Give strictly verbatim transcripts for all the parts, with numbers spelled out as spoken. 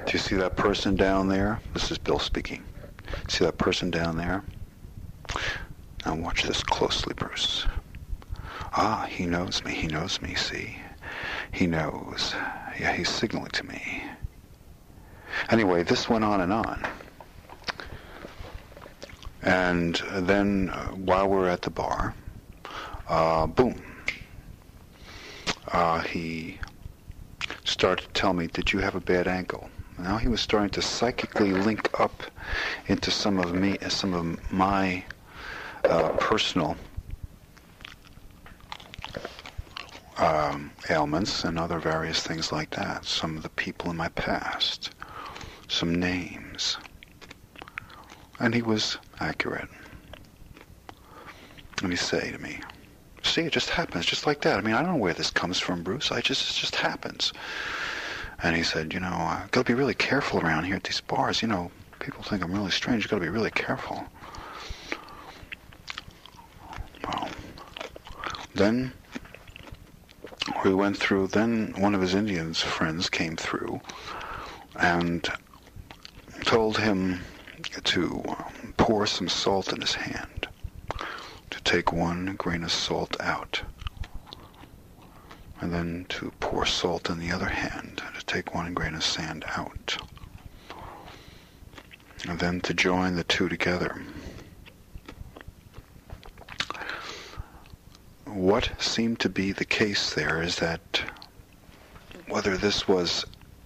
Do you see that person down there? This is Bill speaking. See that person down there? Now watch this closely, Bruce. Ah, he knows me. He knows me, see? He knows. Yeah, he's signaling to me. Anyway, this went on and on. And then uh, while we're at the bar, uh, boom. Uh, he started to tell me, did you have a bad ankle? Now he was starting to psychically link up into some of me, some of my uh, personal um, ailments and other various things like that. Some of the people in my past, some names, and he was accurate. And he say to me, "See, it just happens, just like that. I mean, I don't know where this comes from, Bruce. I just, it just happens." And he said, you know, I've got to be really careful around here at these bars. You know, people think I'm really strange. You've got to be really careful. Well, then we went through, then one of his Indian friends came through and told him to pour some salt in his hand, to take one grain of salt out, and then to pour salt in the other hand, to take one grain of sand out, and then to join the two together. What seemed to be the case there is that whether this was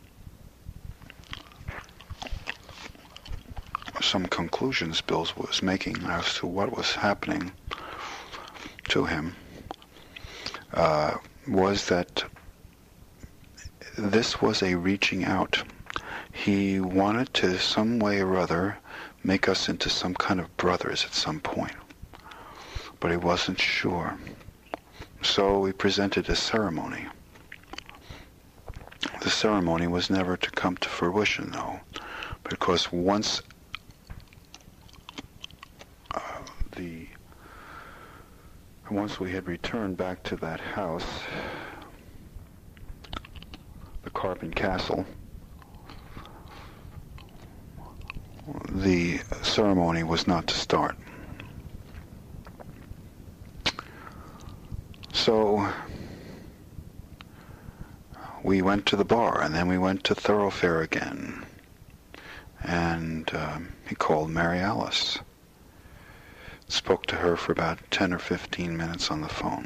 some conclusions Bill was making as to what was happening to him, uh, was that this was a reaching out. He wanted to, some way or other, make us into some kind of brothers at some point, but he wasn't sure. So we presented a ceremony. The ceremony was never to come to fruition, though, because once uh, the once we had returned back to that house, the Carbon Castle, the ceremony was not to start. So we went to the bar, and then we went to Thoroughfare again, and um, he called Mary Alice. Spoke to her for about ten or fifteen minutes on the phone.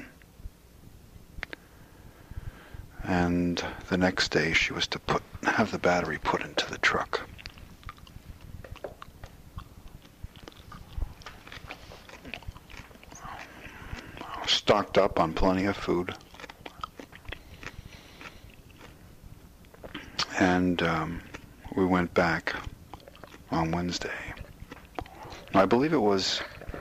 And the next day she was to put have the battery put into the truck. Stocked up on plenty of food. And um, we went back on Wednesday. I believe it was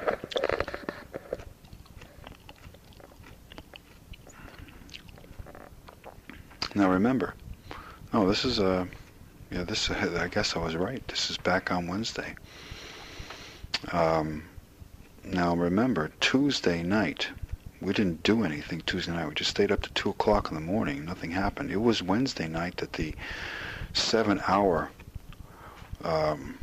Now remember, no, this is a, yeah, this, I guess I was right. This is back on Wednesday. Um, now remember, Tuesday night, we didn't do anything Tuesday night. We just stayed up to two o'clock in the morning. Nothing happened. It was Wednesday night that the seven-hour um,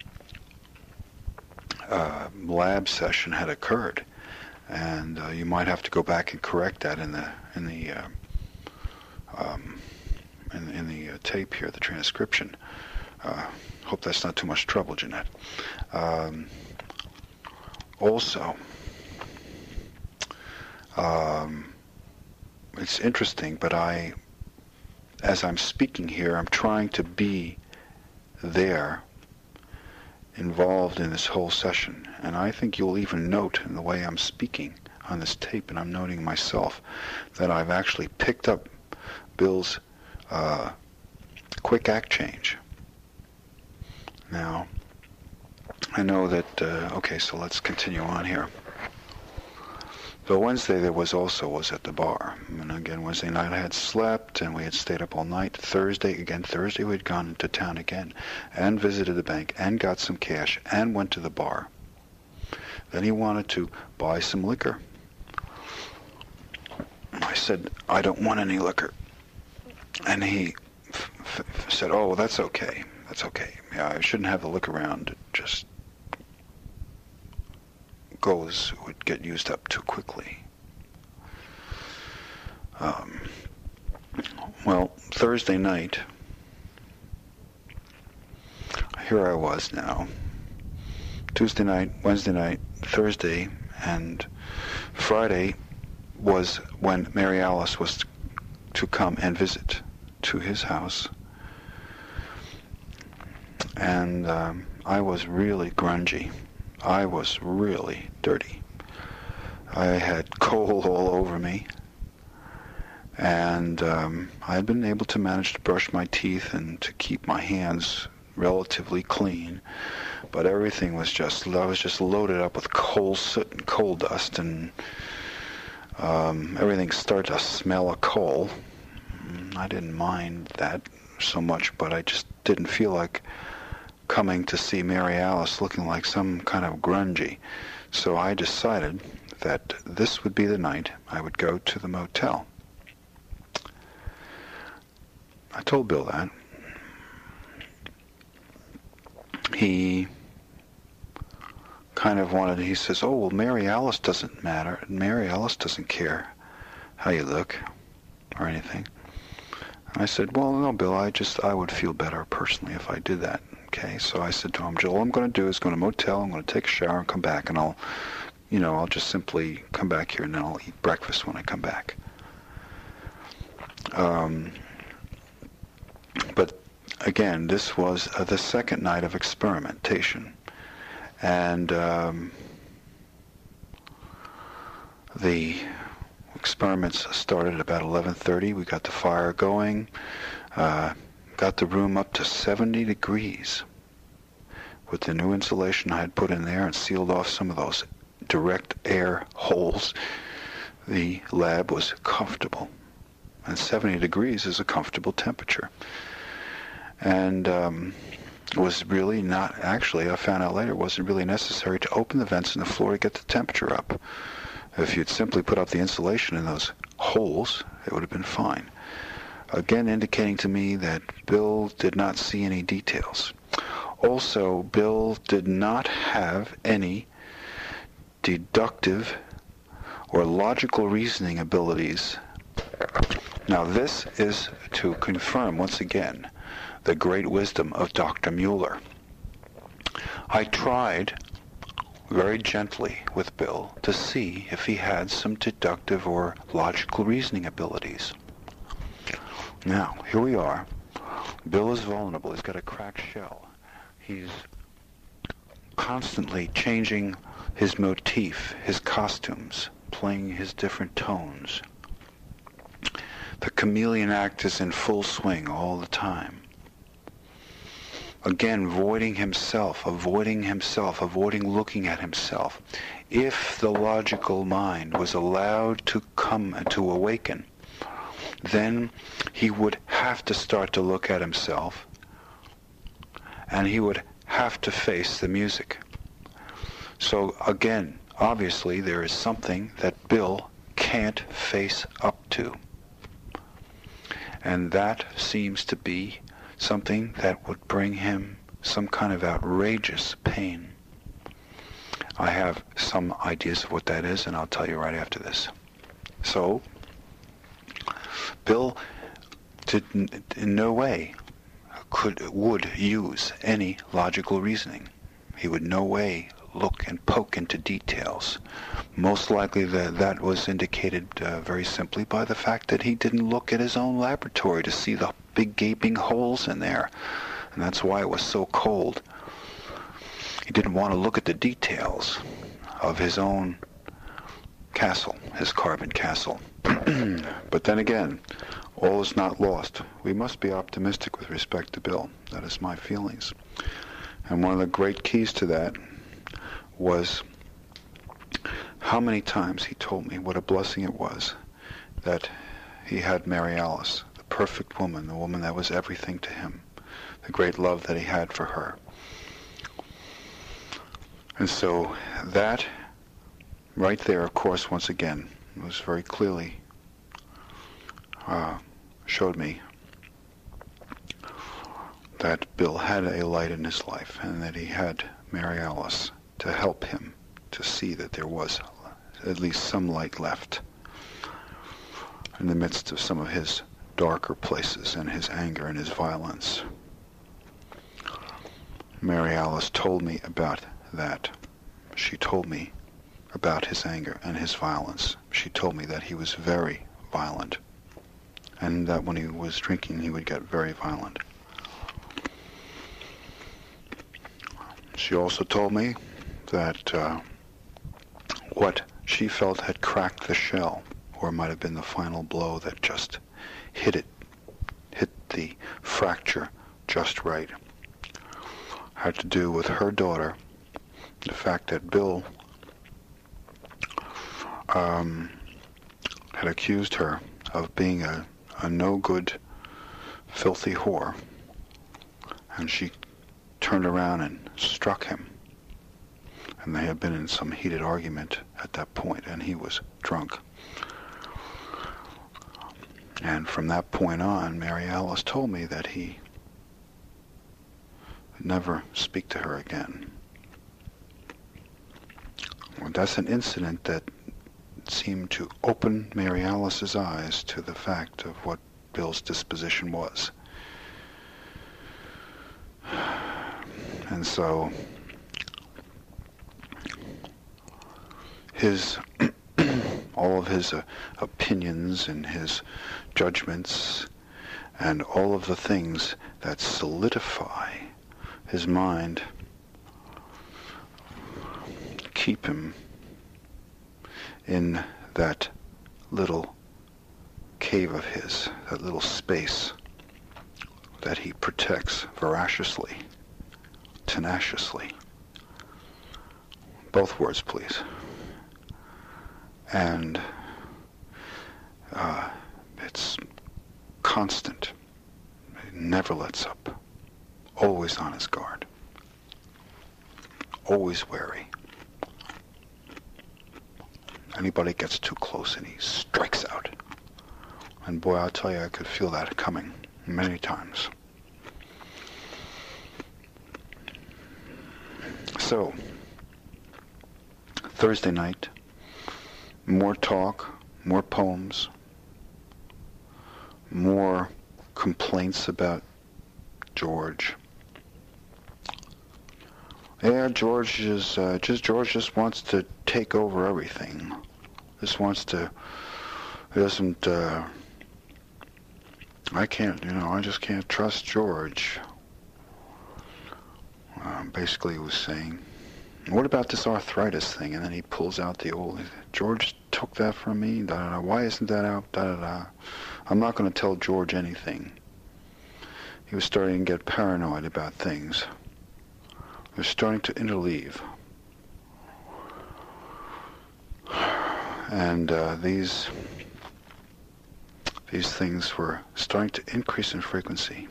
uh, lab session had occurred, and uh, you might have to go back and correct that in the in the. Uh, Um, in, in the uh, tape here, the transcription. Uh, hope that's not too much trouble, Jeanette. Um, also, um, it's interesting, but I, as I'm speaking here, I'm trying to be there, involved in this whole session, and I think you'll even note in the way I'm speaking on this tape, and I'm noting myself, that I've actually picked up Bill's uh, quick act change. Now, I know that, uh, okay, so let's continue on here. So Wednesday there was also was at the bar. And again, Wednesday night I had slept, and we had stayed up all night. Thursday, again, Thursday we had gone into town again, and visited the bank, and got some cash, and went to the bar. Then he wanted to buy some liquor. I said, I don't want any liquor. And he f- f- said, oh, well, that's okay. That's okay. Yeah, I shouldn't have to look around. It just goes, would get used up too quickly. Um, well, Thursday night, here I was now. Tuesday night, Wednesday night, Thursday, and Friday was when Mary Alice was to come and visit to his house. And um, I was really grungy. I was really dirty. I had coal all over me. And um, I had been able to manage to brush my teeth and to keep my hands relatively clean. But everything was just, I was just loaded up with coal soot and coal dust, and um, everything started to smell of coal. I didn't mind that so much, but I just didn't feel like coming to see Mary Alice looking like some kind of grungy. So I decided that this would be the night I would go to the motel. I told Bill that. He kind of wanted, he says, oh, well, Mary Alice doesn't matter. Mary Alice doesn't care how you look or anything. And I said, well, no, Bill, I just, I would feel better personally if I did that. Okay, so I said to him, Joel, all I'm going to do is go to a motel, I'm going to take a shower and come back, and I'll, you know, I'll just simply come back here and then I'll eat breakfast when I come back. Um, but again, this was uh, the second night of experimentation. And um, the experiments started at about eleven thirty. We got the fire going, uh, got the room up to seventy degrees with the new insulation I had put in there and sealed off some of those direct air holes. The lab was comfortable, and seventy degrees is a comfortable temperature. And um, it was really not, actually, I found out later, it wasn't really necessary to open the vents in the floor to get the temperature up. If you'd simply put up the insulation in those holes, it would have been fine. Again, indicating to me that Bill did not see any details. Also, Bill did not have any deductive or logical reasoning abilities. Now, this is to confirm, once again, the great wisdom of Doctor Mueller. I tried very gently with Bill to see if he had some deductive or logical reasoning abilities. Now, here we are. Bill is vulnerable. He's got a cracked shell. He's constantly changing his motif, his costumes, playing his different tones. The chameleon act is in full swing all the time. Again, avoiding himself, avoiding himself, avoiding looking at himself. If the logical mind was allowed to come and to awaken, then he would have to start to look at himself, and he would have to face the music. So again, obviously there is something that Bill can't face up to. And that seems to be something that would bring him some kind of outrageous pain. I have some ideas of what that is, and I'll tell you right after this. So, Bill did in no way could would use any logical reasoning. He would no way look and poke into details. Most likely that that was indicated uh, very simply by the fact that he didn't look at his own laboratory to see the big gaping holes in there. And that's why it was so cold. He didn't want to look at the details of his own castle, his carbon castle. But then again, all is not lost. We must be optimistic with respect to Bill. That is my feelings. And one of the great keys to that was how many times he told me what a blessing it was that he had Mary Alice, the perfect woman, the woman that was everything to him, the great love that he had for her. And so that right there, of course, once again, was very clearly uh, showed me that Bill had a light in his life and that he had Mary Alice to help him to see that there was at least some light left in the midst of some of his darker places and his anger and his violence. Mary Alice told me about that. She told me about his anger and his violence. She told me that he was very violent and that when he was drinking he would get very violent. She also told me that uh, what she felt had cracked the shell, or might have been the final blow that just hit it, hit the fracture just right, had to do with her daughter, the fact that Bill um, had accused her of being a, a no-good, filthy whore, and she turned around and struck him. And they had been in some heated argument at that point, and he was drunk. And from that point on, Mary Alice told me that he would never speak to her again. Well, that's an incident that seemed to open Mary Alice's eyes to the fact of what Bill's disposition was. And so his all of his uh, opinions and his judgments and all of the things that solidify his mind keep him in that little cave of his, that little space that he protects voraciously, tenaciously. Both words, please. And uh, it's constant. He never lets up. Always on his guard. Always wary. Anybody gets too close and he strikes out. And boy, I'll tell you, I could feel that coming many times. So, Thursday night, more talk, more poems, more complaints about George. Yeah, George is uh, just George just wants to take over everything. Just wants to. He doesn't. Uh, I can't. You know, I just can't trust George. Uh, basically, he was saying, "What about this arthritis thing?" And then he pulls out the old. George took that from me. Da, da, da. Why isn't that out? Da da da. I'm not going to tell George anything. He was starting to get paranoid about things. He was starting to interleave. And uh, these these things were starting to increase in frequency.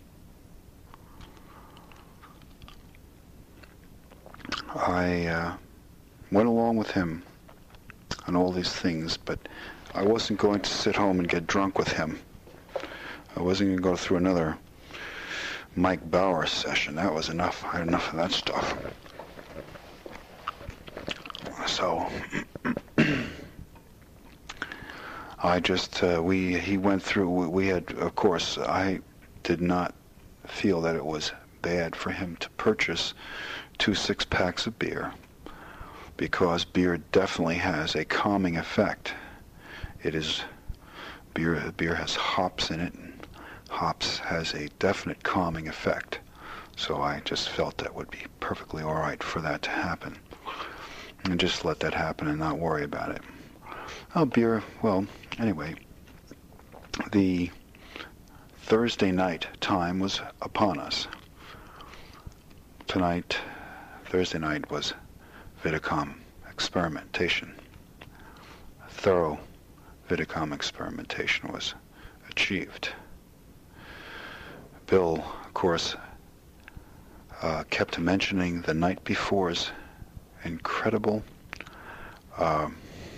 I uh, went along with him on all these things, but I wasn't going to sit home and get drunk with him. I wasn't going to go through another Mike Bauer session. That was enough. I had enough of that stuff. So I just uh, we he went through. We, we had, of course, I did not feel that it was bad for him to purchase two six packs of beer, because beer definitely has a calming effect. It is beer. Beer has hops in it. And hops has a definite calming effect. So I just felt that would be perfectly all right for that to happen, and just let that happen and not worry about it. Oh, beer. Well, anyway, the Thursday night time was upon us. Tonight, Thursday night, was Vidicom experimentation. A thorough Vidicom experimentation was achieved. Bill, of course, uh, kept mentioning the night before's incredible uh,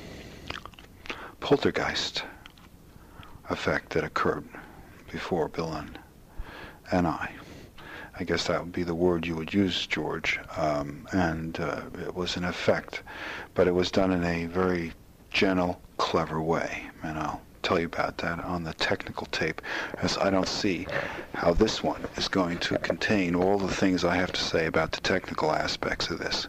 poltergeist effect that occurred before Bill and, and I. I guess that would be the word you would use, George. Um, and uh, it was an effect, but it was done in a very gentle, clever way. And I'll tell you about that on the technical tape, as I don't see how this one is going to contain all the things I have to say about the technical aspects of this.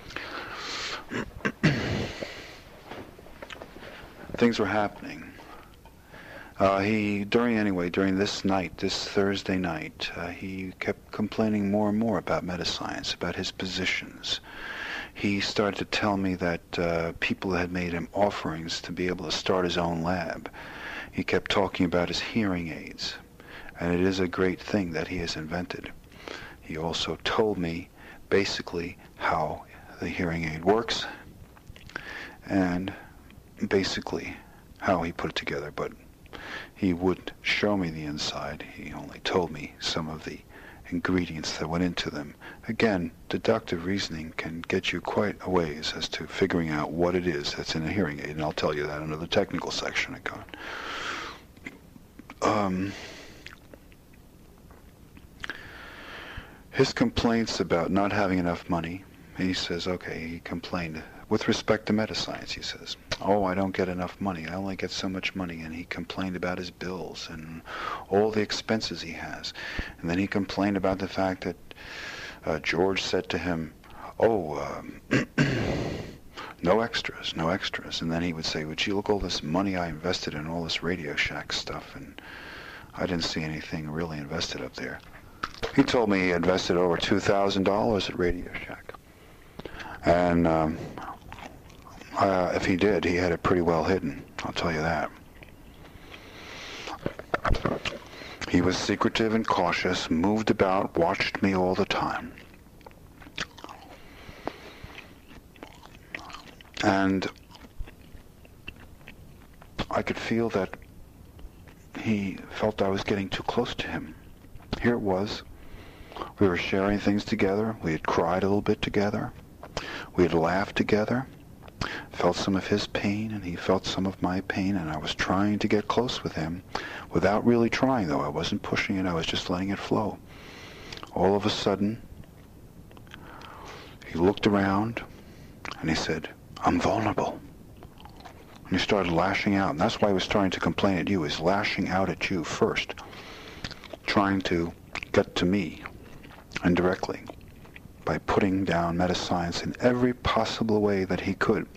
Things were happening. Uh, he, during, anyway, during this night, this Thursday night, uh, he kept complaining more and more about Metascience, about his positions. He started to tell me that uh, people had made him offerings to be able to start his own lab. He kept talking about his hearing aids, and it is a great thing that he has invented. He also told me, basically, how the hearing aid works, and basically how he put it together, but he would show me the inside. He only told me some of the ingredients that went into them. Again, deductive reasoning can get you quite a ways as to figuring out what it is that's in a hearing aid, and I'll tell you that under the technical section again. Um, his complaints about not having enough money, he says, okay, he complained with respect to Metascience, he says, oh, I don't get enough money. I only get so much money. And he complained about his bills and all the expenses he has. And then he complained about the fact that uh, George said to him, oh, um, no extras, no extras. And then he would say, would you look all this money I invested in all this Radio Shack stuff? And I didn't see anything really invested up there. He told me he invested over two thousand dollars at Radio Shack. And um, uh, if he did, he had it pretty well hidden, I'll tell you that. He was secretive and cautious, moved about, watched me all the time. And I could feel that he felt I was getting too close to him. Here it was. We were sharing things together. We had cried a little bit together. We had laughed together, felt some of his pain, and he felt some of my pain, and I was trying to get close with him, without really trying, though. I wasn't pushing it, I was just letting it flow. All of a sudden, he looked around, and he said, I'm vulnerable. And he started lashing out, and that's why he was starting to complain at you. He was lashing out at you first, trying to get to me indirectly, by putting down Metascience in every possible way that he could.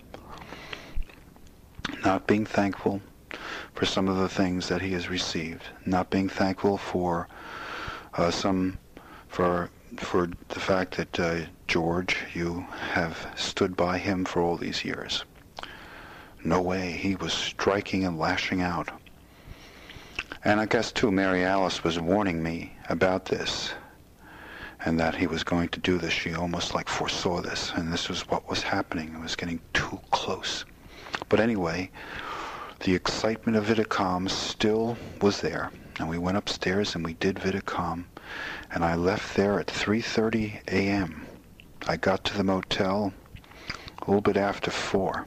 Not being thankful for some of the things that he has received. Not being thankful for uh, some, for for the fact that uh, George, you have stood by him for all these years. No way. He was striking and lashing out. And I guess too, Mary Alice was warning me about this, and that he was going to do this. She almost like foresaw this, and this was what was happening. It was getting too close. But anyway, the excitement of Vidicom still was there, and we went upstairs and we did Vidicom, and I left there at three thirty a m I got to the motel a little bit after four.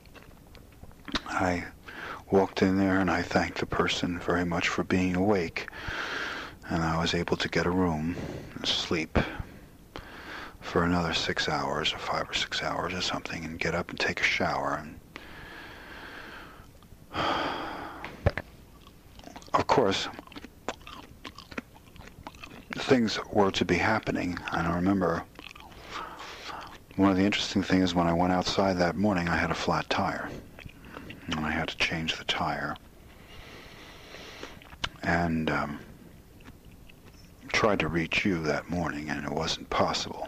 I walked in there and I thanked the person very much for being awake. And I was able to get a room and sleep for another six hours or five or six hours or something, and get up and take a shower. And of course, things were to be happening. And I remember one of the interesting things, when I went outside that morning, I had a flat tire. And I had to change the tire. And um, tried to reach you that morning, and it wasn't possible.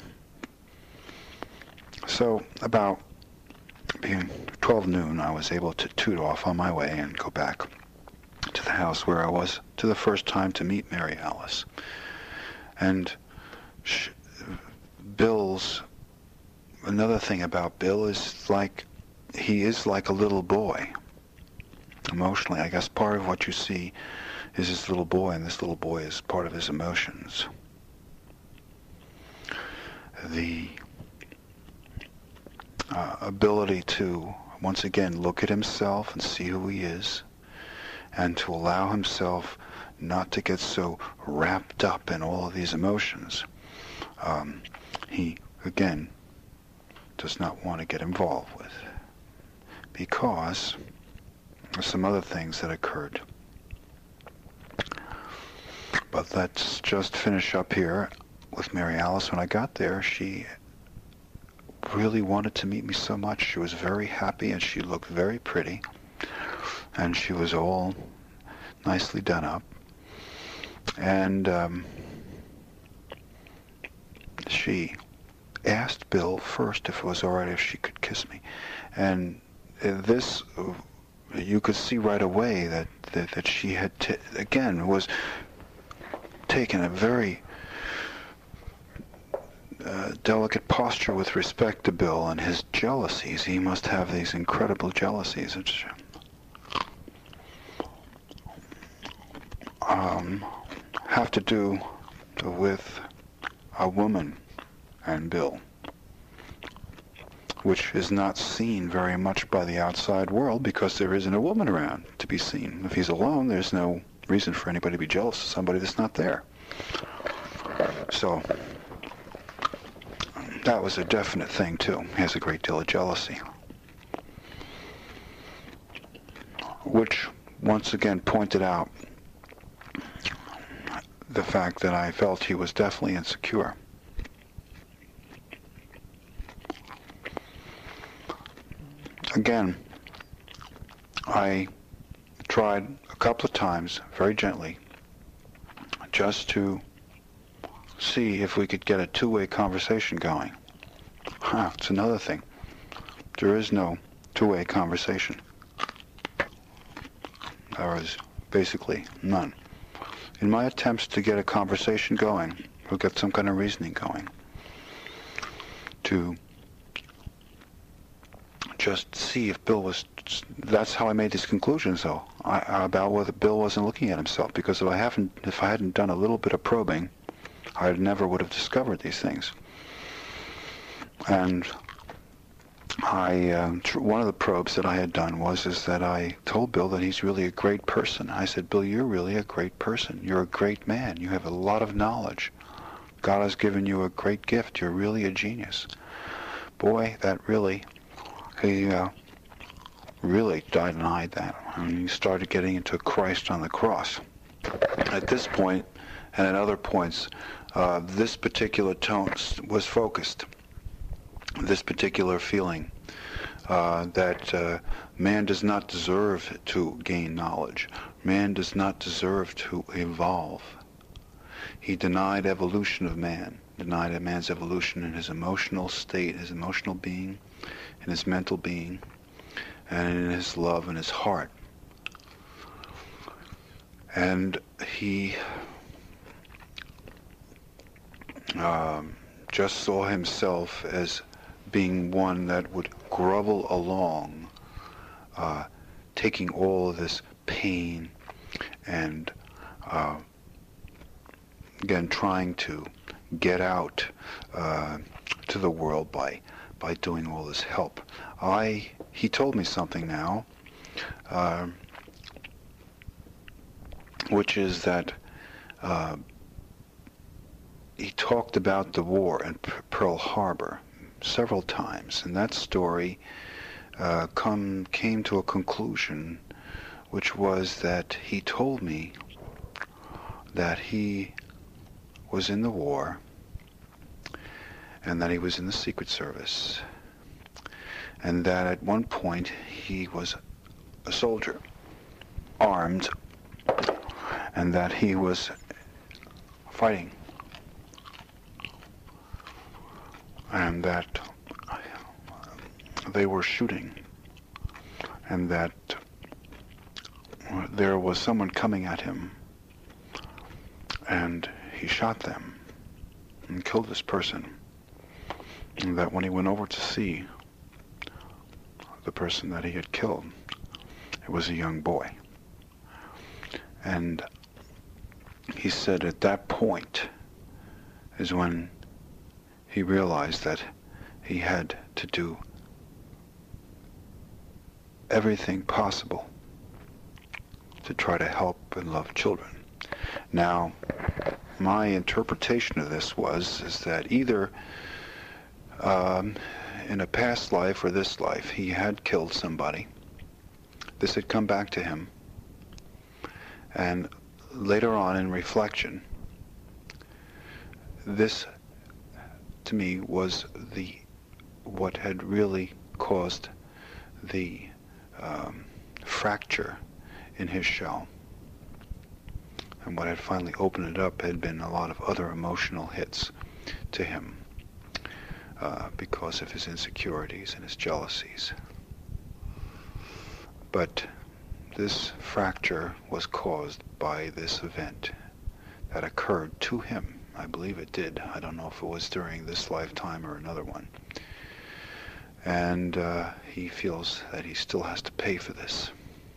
So about being twelve noon, I was able to toot off on my way and go back to the house where I was to the first time to meet Mary Alice. And sh- Bill's, another thing about Bill is like, he is like a little boy. Emotionally, I guess part of what you see is this little boy, and this little boy is part of his emotions. The uh, ability to, once again, look at himself and see who he is, and to allow himself not to get so wrapped up in all of these emotions. um, he, again, does not want to get involved with, because there's some other things that occurred. But let's just finish up here with Mary Alice. When I got there, she really wanted to meet me so much. She was very happy, and she looked very pretty, and she was all nicely done up. And um, she asked Bill first if it was all right if she could kiss me. And this, you could see right away that, that, that she had, t- again, was taken a very uh, delicate posture with respect to Bill and his jealousies. He must have these incredible jealousies. Which, um, have to do with a woman and Bill, which is not seen very much by the outside world because there isn't a woman around to be seen. If he's alone, there's no reason for anybody to be jealous of somebody that's not there. So that was a definite thing too. He has a great deal of jealousy, which once again pointed out the fact that I felt he was definitely insecure. Again, I tried a couple of times, very gently, just to see if we could get a two-way conversation going. Huh, it's another thing. There is no two-way conversation. There was basically none. In my attempts to get a conversation going, or get some kind of reasoning going, to just see if Bill was, that's how I made these conclusions though, I, about whether Bill wasn't looking at himself, because if I haven't, if I hadn't done a little bit of probing, I never would have discovered these things. And I, uh, tr- one of the probes that I had done was is that I told Bill that he's really a great person. I said, Bill, you're really a great person. You're a great man. You have a lot of knowledge. God has given you a great gift. You're really a genius. Boy, that really, he uh, really denied that. And he started getting into Christ on the cross. At this point, and at other points, uh, this particular tone was focused. This particular feeling uh, that uh, man does not deserve to gain knowledge. Man does not deserve to evolve. He denied evolution of man, denied a man's evolution in his emotional state, his emotional being, in his mental being, and in his love and his heart. And he um, just saw himself as being one that would grovel along, uh, taking all of this pain and, uh, again, trying to get out uh, to the world by by doing all this help. I he told me something now, uh, which is that uh, he talked about the war and P- Pearl Harbor several times, and that story uh, come came to a conclusion, which was that he told me that he was in the war and that he was in the Secret Service, and that at one point he was a soldier, armed, and that he was fighting, and that they were shooting, and that there was someone coming at him, and he shot them and killed this person, and that when he went over to see the person that he had killed, it was a young boy. And he said at that point is when he realized that he had to do everything possible to try to help and love children. Now, my interpretation of this was is that either um, in a past life or this life he had killed somebody. This had come back to him, and later on in reflection, this to me was the what had really caused the um, fracture in his shell. And what had finally opened it up had been a lot of other emotional hits to him uh, because of his insecurities and his jealousies. But this fracture was caused by this event that occurred to him. I believe it did. I don't know if it was during this lifetime or another one. And uh, he feels that he still has to pay for this.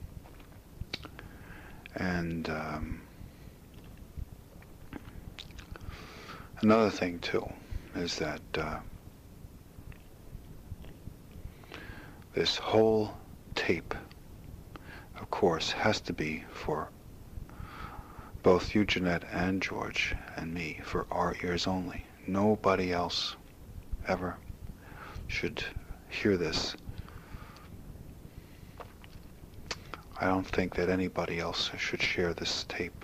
And um, another thing, too, is that uh, this whole tape, of course, has to be for both you, Jeanette, and George, and me, for our ears only. Nobody else ever should hear this. I don't think that anybody else should share this tape,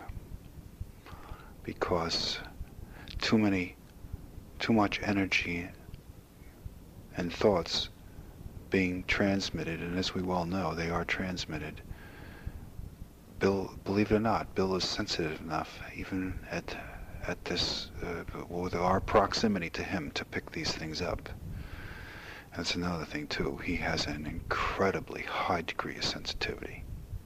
because too many, too much energy and thoughts being transmitted, and as we well know, they are transmitted. Bill, believe it or not, Bill is sensitive enough, even at at this, uh, with our proximity to him, to pick these things up. That's another thing, too. He has an incredibly high degree of sensitivity.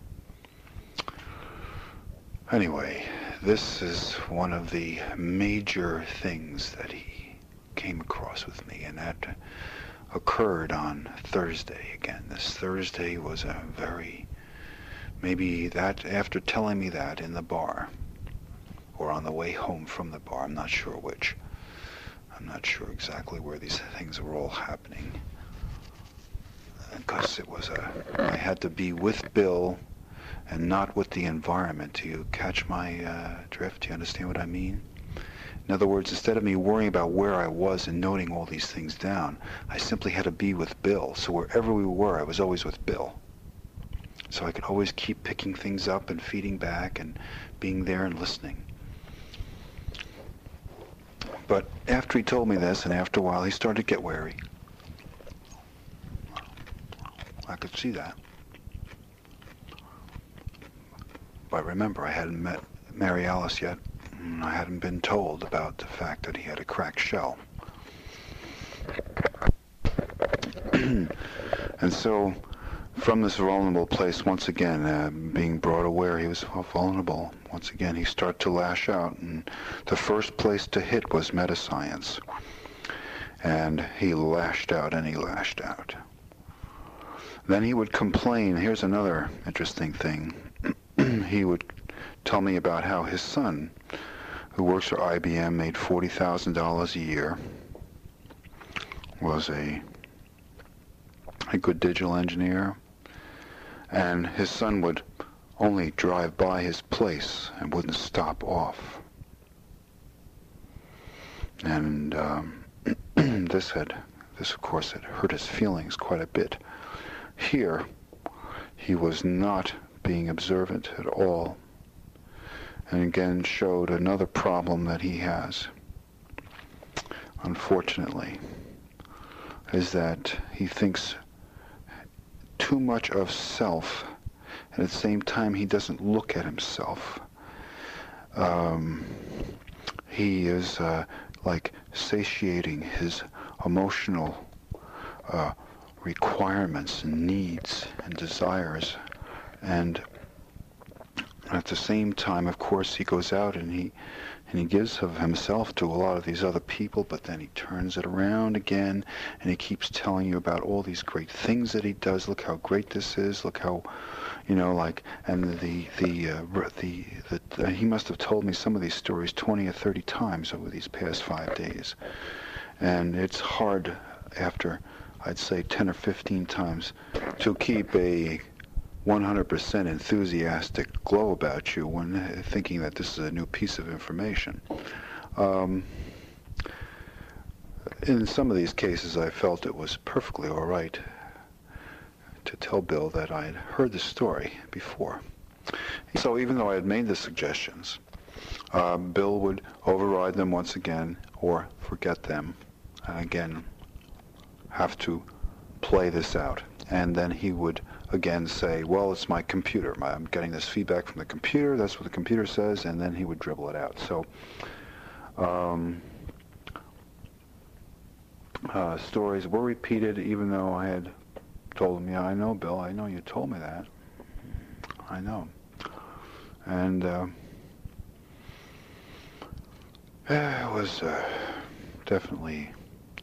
Anyway, this is one of the major things that he came across with me, and that occurred on Thursday again. This Thursday was a very, maybe that, after telling me that in the bar, or on the way home from the bar, I'm not sure which. I'm not sure exactly where these things were all happening. Because it was a, I had to be with Bill and not with the environment. Do you catch my uh, drift? Do you understand what I mean? In other words, instead of me worrying about where I was and noting all these things down, I simply had to be with Bill. So wherever we were, I was always with Bill. So I could always keep picking things up and feeding back and being there and listening. But after he told me this, and after a while, he started to get wary. I could see that. But remember, I hadn't met Mary Alice yet. And I hadn't been told about the fact that he had a cracked shell. And so, from this vulnerable place, once again, uh, being brought aware he was vulnerable, once again he started to lash out. And the first place to hit was Metascience. And he lashed out and he lashed out. Then he would complain. Here's another interesting thing. He would tell me about how his son, who works for I B M, made forty thousand dollars a year, was a, a good digital engineer, and his son would only drive by his place and wouldn't stop off. And um, this had, this of course had hurt his feelings quite a bit. Here, he was not being observant at all, and again showed another problem that he has, unfortunately, is that he thinks too much of self, and at the same time he doesn't look at himself. Um, he is uh, like satiating his emotional uh, requirements and needs and desires, and at the same time, of course, he goes out and he and he gives of himself to a lot of these other people, but then he turns it around again, and he keeps telling you about all these great things that he does. Look how great this is. Look how, you know, like, and the the uh, the, the, the he must have told me some of these stories twenty or thirty times over these past five days, and it's hard after, I'd say, ten or fifteen times to keep a one hundred percent enthusiastic glow about you when thinking that this is a new piece of information. Um, in some of these cases, I felt it was perfectly all right to tell Bill that I had heard the story before. So even though I had made the suggestions, uh, Bill would override them once again or forget them, and again have to play this out. And then he would again say, well, it's my computer. I'm getting this feedback from the computer. That's what the computer says. And then he would dribble it out. So um, uh, stories were repeated, even though I had told him, yeah, I know, Bill. I know you told me that. I know. And uh, it was uh, definitely,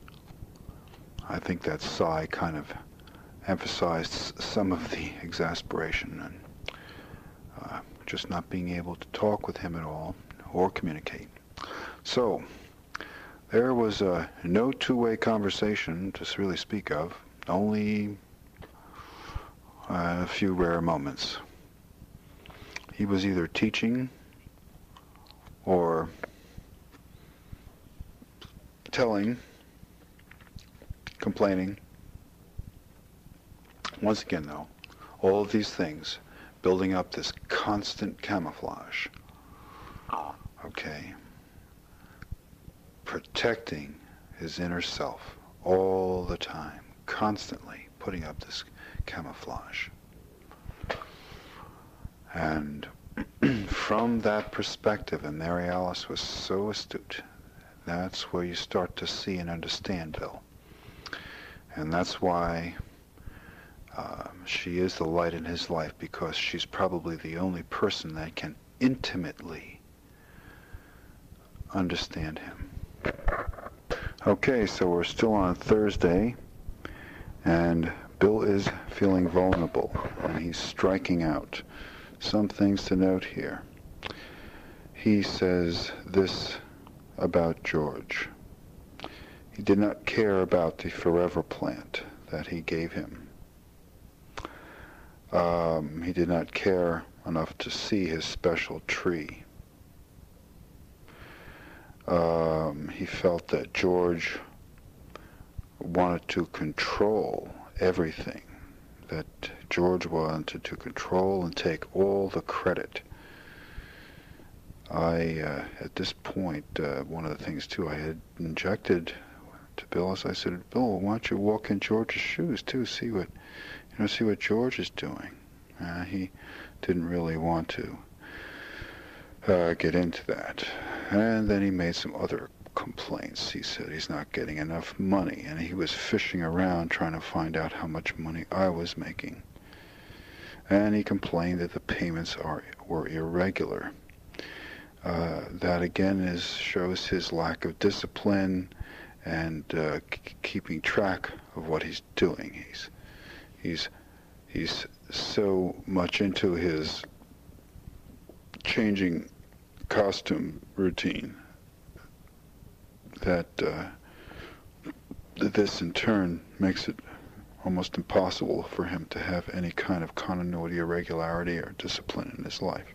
I think that sigh kind of emphasized some of the exasperation and uh, just not being able to talk with him at all or communicate. So there was uh, no two-way conversation to really speak of, only uh, a few rare moments. He was either teaching or telling, complaining. Once again, though, all of these things building up this constant camouflage, okay, protecting his inner self all the time, constantly putting up this camouflage. And from that perspective, and Mary Alice was so astute, that's where you start to see and understand Bill. And that's why Uh, she is the light in his life, because she's probably the only person that can intimately understand him. Okay, so we're still on Thursday, and Bill is feeling vulnerable, and he's striking out. Some things to note here. He says this about George. He did not care about the forever plant that he gave him. Um, he did not care enough to see his special tree. Um, he felt that George wanted to control everything, that George wanted to control and take all the credit. I, uh, at this point, uh, one of the things, too, I had injected to Bill is I said, Bill, why don't you walk in George's shoes, too, see what... You know, see what George is doing. Uh, he didn't really want to uh, get into that. And then he made some other complaints. He said he's not getting enough money, and he was fishing around trying to find out how much money I was making. And he complained that the payments are were irregular. Uh, that again is shows his lack of discipline and uh, c- keeping track of what he's doing. He's He's he's so much into his changing costume routine that uh, this in turn makes it almost impossible for him to have any kind of continuity or regularity or discipline in his life.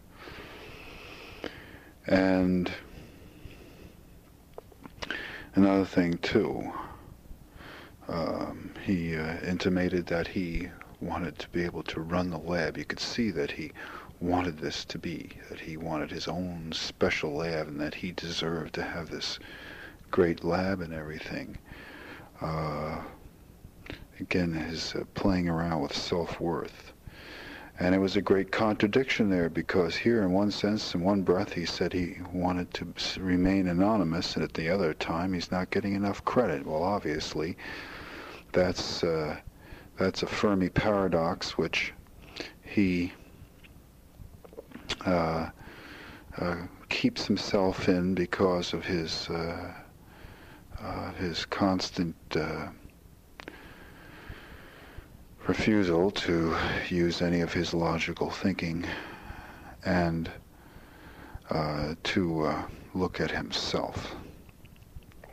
And another thing too, Um, he uh, intimated that he wanted to be able to run the lab. You could see that he wanted this to be, that he wanted his own special lab and that he deserved to have this great lab and everything. Uh, again, his uh, playing around with self-worth. And it was a great contradiction there, because here in one sense, in one breath, he said he wanted to remain anonymous, and at the other time, he's not getting enough credit. Well, obviously, That's uh, that's a Fermi paradox, which he uh, uh, keeps himself in because of his uh, uh, his constant uh, refusal to use any of his logical thinking and uh, to uh, look at himself.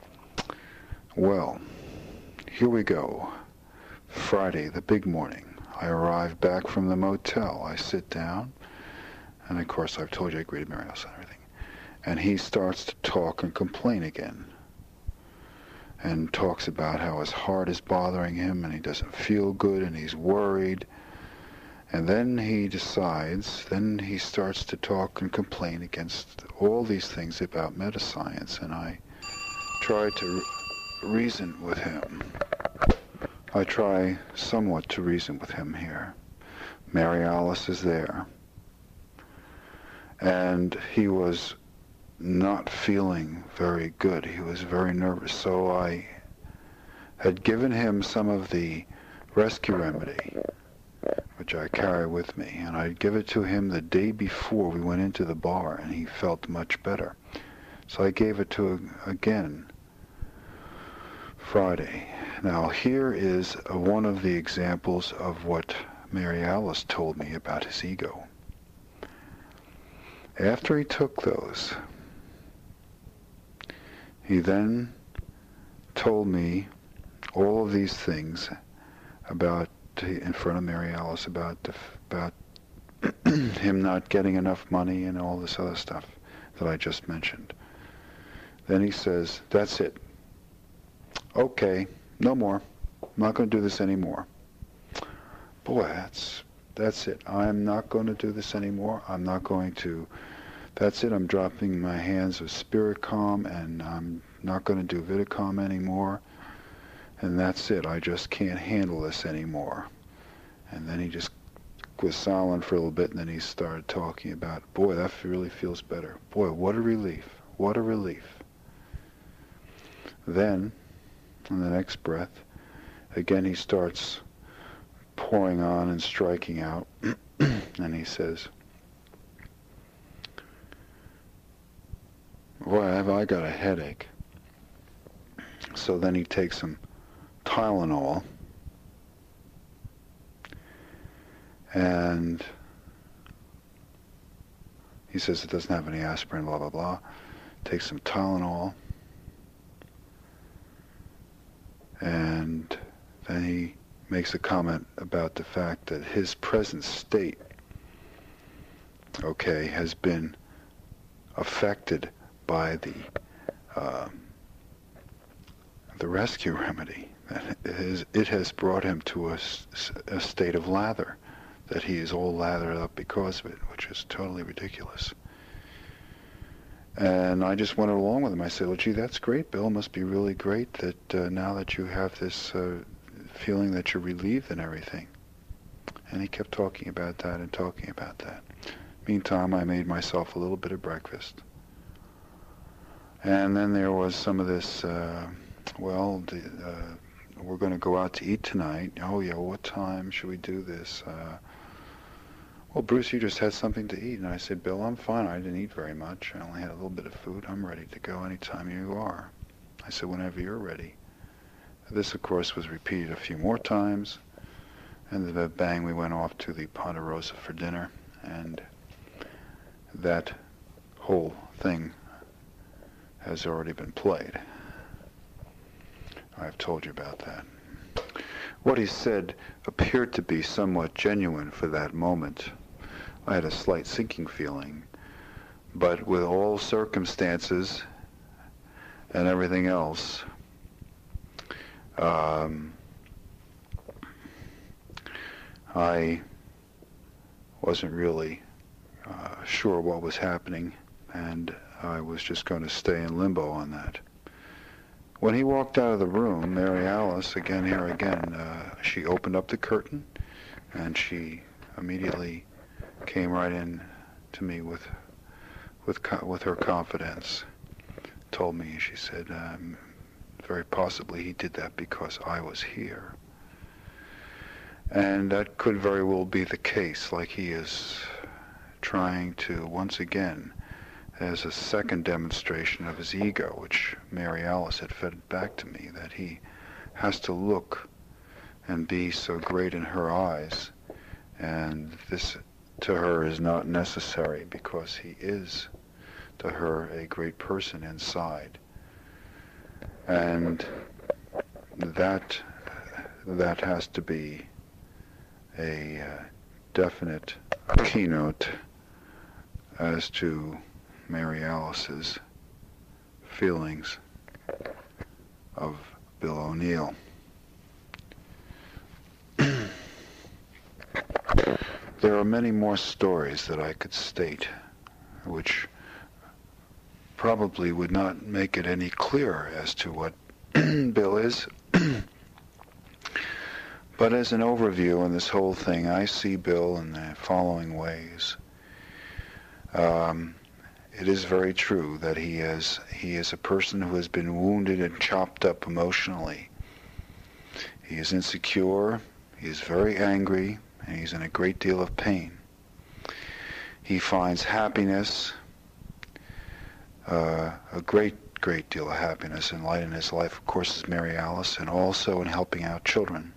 Well, here we go. Friday, the big morning. I arrive back from the motel. I sit down, and of course I've told you I greeted Mary Alice and everything. And he starts to talk and complain again. And talks about how his heart is bothering him, and he doesn't feel good, and he's worried. And then he decides, then he starts to talk and complain against all these things about metascience, and I try to re- reason with him. I try somewhat to reason with him here. Mary Alice is there. And he was not feeling very good. He was very nervous, so I had given him some of the rescue remedy, which I carry with me, and I'd give it to him the day before we went into the bar, and he felt much better. So I gave it to him again Friday. Now here is uh, one of the examples of what Mary Alice told me about his ego. After he took those, he then told me all of these things about, in front of Mary Alice, about the, about him not getting enough money and all this other stuff that I just mentioned. Then he says, "That's it. Okay, no more. I'm not going to do this anymore." Boy, that's that's it. I'm not going to do this anymore. I'm not going to. That's it. I'm dropping my hands of Spirit Calm, and I'm not going to do Vidicalm anymore. And that's it. I just can't handle this anymore. And then he just was silent for a little bit, and then he started talking about, boy, that really feels better. Boy, what a relief. What a relief. Then, in the next breath, again he starts pouring on and striking out, and he says, boy, have I got a headache. So then he takes some Tylenol, and he says it doesn't have any aspirin, blah, blah, blah. Takes some Tylenol, and then he makes a comment about the fact that his present state, okay, has been affected by the uh, the rescue remedy. That it has, it has brought him to a, a state of lather, that he is all lathered up because of it, which is totally ridiculous. And I just went along with him. I said, well, gee, that's great, Bill. It must be really great that uh, now that you have this uh, feeling that you're relieved and everything. And he kept talking about that and talking about that. Meantime, I made myself a little bit of breakfast. And then there was some of this, uh, well, the, uh, we're going to go out to eat tonight. Oh, yeah, what time should we do this? Uh, well, Bruce, you just had something to eat. And I said, Bill, I'm fine. I didn't eat very much. I only had a little bit of food. I'm ready to go anytime you are. I said, whenever you're ready. This, of course, was repeated a few more times. And the bang, we went off to the Ponderosa for dinner. And that whole thing has already been played. I've told you about that. What he said appeared to be somewhat genuine for that moment. I had a slight sinking feeling, but with all circumstances and everything else, um, I wasn't really uh, sure what was happening, and I was just going to stay in limbo on that. When he walked out of the room, Mary Alice, again here again, uh, she opened up the curtain, and she immediately came right in to me with with with her confidence. Told me, she said, um, very possibly he did that because I was here. And that could very well be the case, like he is trying to, once again, as a second demonstration of his ego, which Mary Alice had fed back to me, that he has to look and be so great in her eyes, and this to her is not necessary because he is to her a great person inside. And that that has to be a uh, definite keynote as to Mary Alice's feelings of Bill O'Neill. There are many more stories that I could state, which probably would not make it any clearer as to what Bill is. But as an overview on this whole thing, I see Bill in the following ways. Um, it is very true that he is he is a person who has been wounded and chopped up emotionally. He is insecure, he is very angry, and he's in a great deal of pain. He finds happiness, uh, a great, great deal of happiness and light in his life, of course, is Mary Alice, and also in helping out children.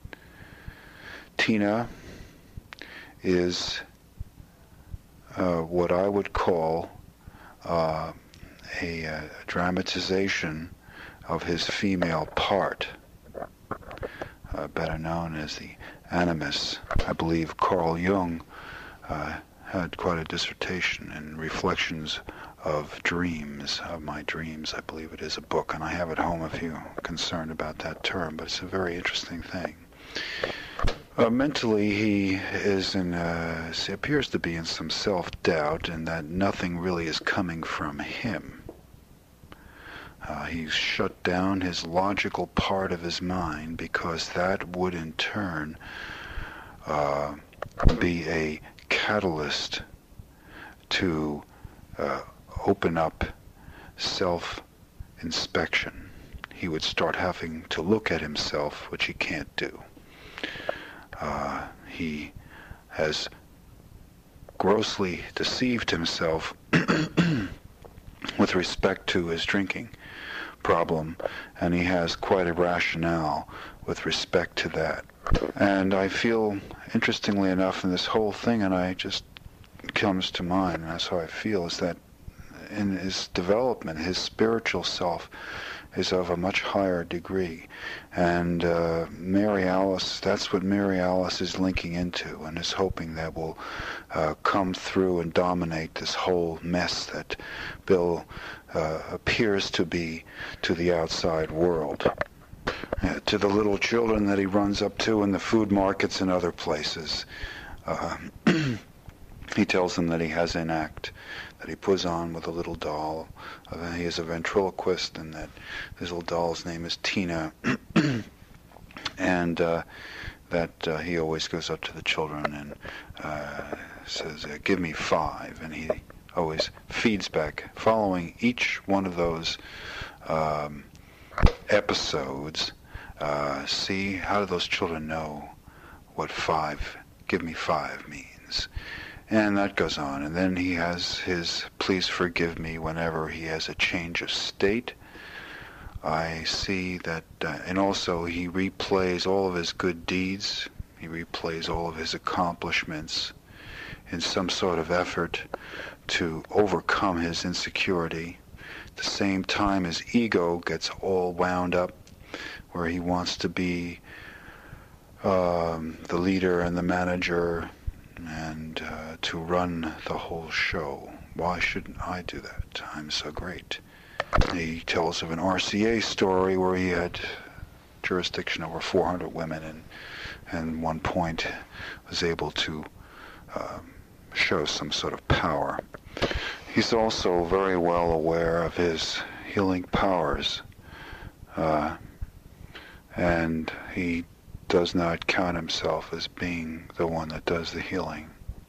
Tina is uh, what I would call uh, a, a dramatization of his female part, uh, better known as the animus. I believe Carl Jung uh, had quite a dissertation in Reflections of Dreams, of My Dreams, I believe it is a book, and I have it home if you're concerned about that term, but it's a very interesting thing. Uh, mentally, he is in, uh, he appears to be in some self-doubt, and that nothing really is coming from him. Uh, he's shut down his logical part of his mind because that would in turn uh, be a catalyst to uh, open up self-inspection. He would start having to look at himself, which he can't do. Uh, he has grossly deceived himself with respect to his drinking problem, and he has quite a rationale with respect to that. And I feel, interestingly enough, in this whole thing, and I just comes to mind, and that's how I feel, is that in his development, his spiritual self is of a much higher degree. And uh, Mary Alice, that's what Mary Alice is linking into and is hoping that will uh, come through and dominate this whole mess that Bill uh, appears to be to the outside world. Uh, to the little children that he runs up to in the food markets and other places. Uh, he tells them that he has an act that he puts on with a little doll. Uh, he is a ventriloquist, and that his little doll's name is Tina. and uh, that uh, he always goes up to the children and uh, says, uh, give me five. And he always feeds back. Following each one of those um, episodes, uh, see, how do those children know what five, give me five means? And that goes on. And then he has his please forgive me whenever he has a change of state. I see that, uh, and also he replays all of his good deeds. He replays all of his accomplishments in some sort of effort to overcome his insecurity. At the same time, his ego gets all wound up, where he wants to be um, the leader and the manager, and uh, to run the whole show. Why shouldn't I do that? I'm so great. He tells of an R C A story where he had jurisdiction over four hundred women, and and one point was able to um, show some sort of power. He's also very well aware of his healing powers, uh, and he does not count himself as being the one that does the healing.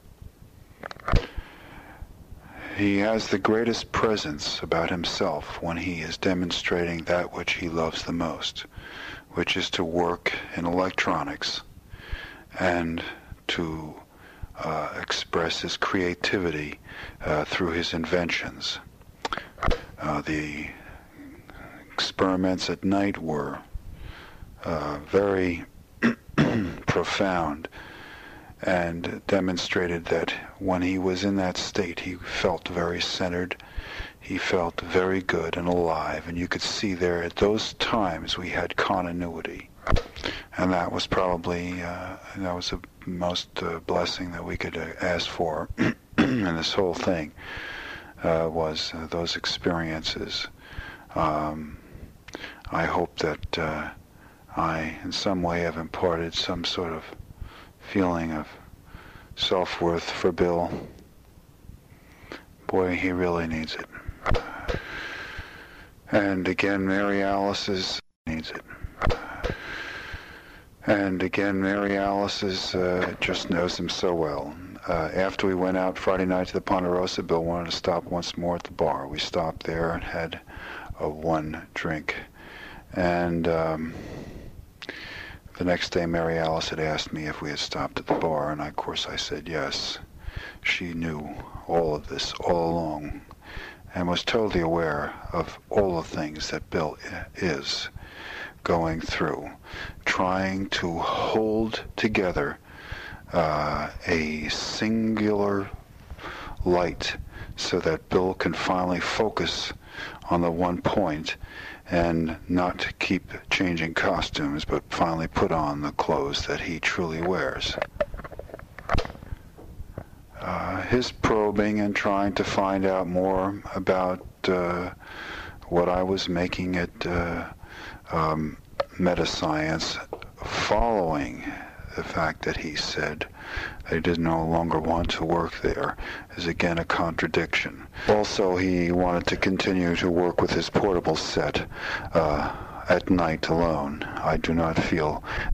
He has the greatest presence about himself when he is demonstrating that which he loves the most, which is to work in electronics and to uh, express his creativity uh, through his inventions. Uh, the experiments at night were uh, very profound, and demonstrated that when he was in that state, he felt very centered, he felt very good and alive, and you could see there at those times we had continuity. And that was probably, uh, that was a most uh, blessing that we could uh, ask for in this whole thing uh, was uh, those experiences. Um, I hope that uh, I, in some way, have imparted some sort of feeling of self-worth for Bill. Boy, he really needs it. And again, Mary Alice's needs it. And again, Mary Alice's uh, just knows him so well. Uh, after we went out Friday night to the Ponderosa, Bill wanted to stop once more at the bar. We stopped there and had a one drink. And um, the next day, Mary Alice had asked me if we had stopped at the bar, and of course I said yes. She knew all of this all along and was totally aware of all the things that Bill is going through, trying to hold together uh, a singular light so that Bill can finally focus on the one point and not keep changing costumes, but finally put on the clothes that he truly wears. Uh, his probing and trying to find out more about uh, what I was making it uh, um, meta-science, following the fact that he said that he did no longer want to work there, is again a contradiction. Also, he wanted to continue to work with his portable set uh, at night alone. I do not feel